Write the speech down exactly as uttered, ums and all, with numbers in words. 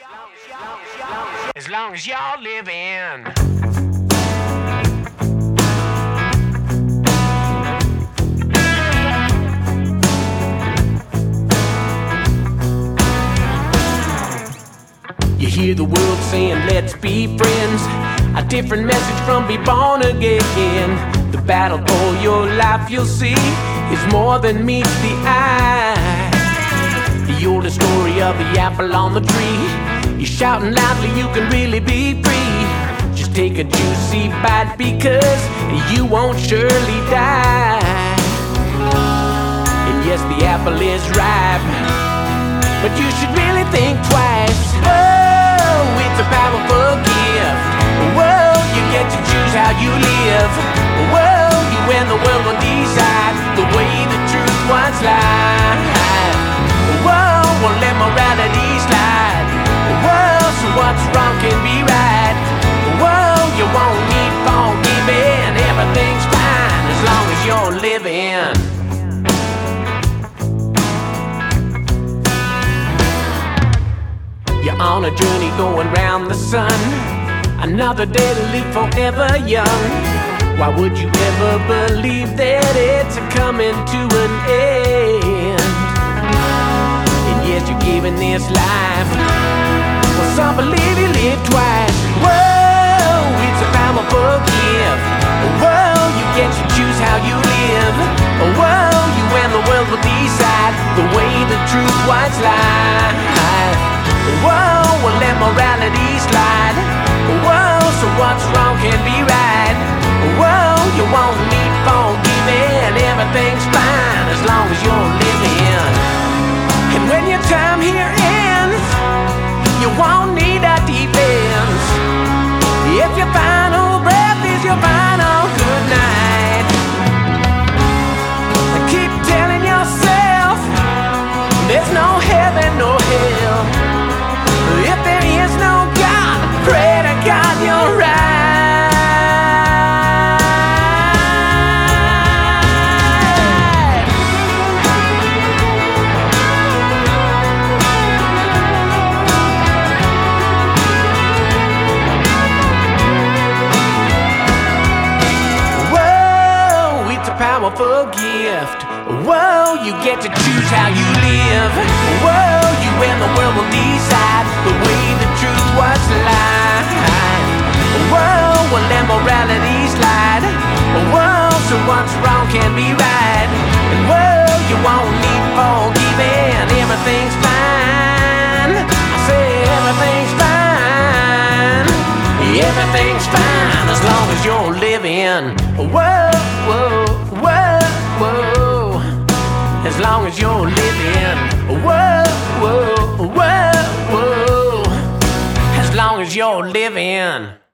As long as y'all living. You hear the world saying let's be friends, a different message from be born again. The battle for your life you'll see is more than meets the eye. The oldest story of the apple on the tree, you're shouting loudly you can really be free. Just take a juicy bite because you won't surely die. And yes, the apple is ripe, but you should really think twice. Oh, it's a powerful gift. Whoa, you get to choose how you live. Whoa, you and the world will decide the way the truth once lied. Whoa, won't let morality slide. Whoa, so what's wrong can be right. Whoa, you won't need forgiving. Everything's fine as long as you're living. You're on a journey going round the sun, another day to live forever young. Why would you ever believe that it's coming to an end? And yes, you're giving this life, well, some believe you live twice. Whoa, it's a powerful gift. Whoa, you get to choose how you live. Whoa, you and the world will decide the way the truth once lied. Whoa, well let morality slide. Whoa, so what's wrong can be right. Whoa, you won't need forgiving. Everything's fine as long as you're living. And when your time here ends, you won't need a defense. If your final breath is your final good night, keep telling yourself there's no heaven, no hell. If there is no God, pray to God you're right. Whoa, it's a powerful gift. Whoa, you get to choose how you live. Whoa, you and the world will decide the way the truth was lied. Whoa, well let morality slide. Whoa, so what's wrong can be right. And whoa, you won't need forgiving. Everything's fine. I say everything's fine. Everything's fine as long as you're living. Whoa, whoa, whoa, whoa. As long as you're living. Whoa, whoa, whoa, whoa. As long as you're living.